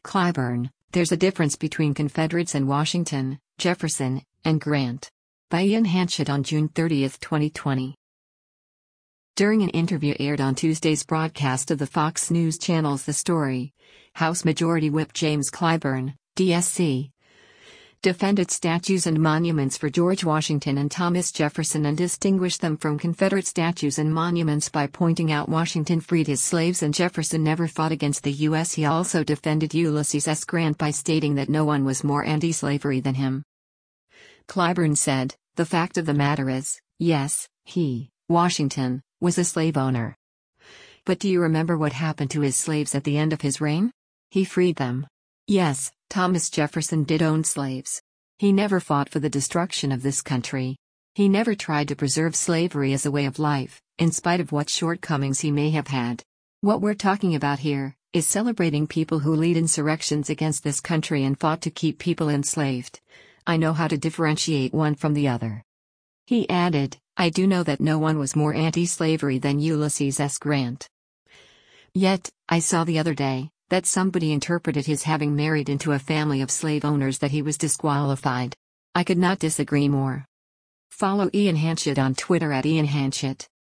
Clyburn, There's a Difference Between Confederates and Washington, Jefferson, and Grant. By Ian Hanchett on June 30, 2020. During an interview aired on Tuesday's broadcast of the Fox News Channel's The Story, House Majority Whip James Clyburn, DSC, defended statues and monuments for George Washington and Thomas Jefferson and distinguished them from Confederate statues and monuments by pointing out Washington freed his slaves and Jefferson never fought against the U.S. He also defended Ulysses S. Grant by stating that no one was more anti-slavery than him. Clyburn said, "The fact of the matter is, yes, he, Washington, was a slave owner. But do you remember what happened to his slaves at the end of his reign? He freed them. Yes, Thomas Jefferson did own slaves. He never fought for the destruction of this country. He never tried to preserve slavery as a way of life, in spite of what shortcomings he may have had. What we're talking about here is celebrating people who lead insurrections against this country and fought to keep people enslaved. I know how to differentiate one from the other." He added, "I do know that no one was more anti-slavery than Ulysses S. Grant. Yet, I saw the other day that somebody interpreted his having married into a family of slave owners that he was disqualified. I could not disagree more." Follow Ian Hanchett on Twitter at Ian Hanchett.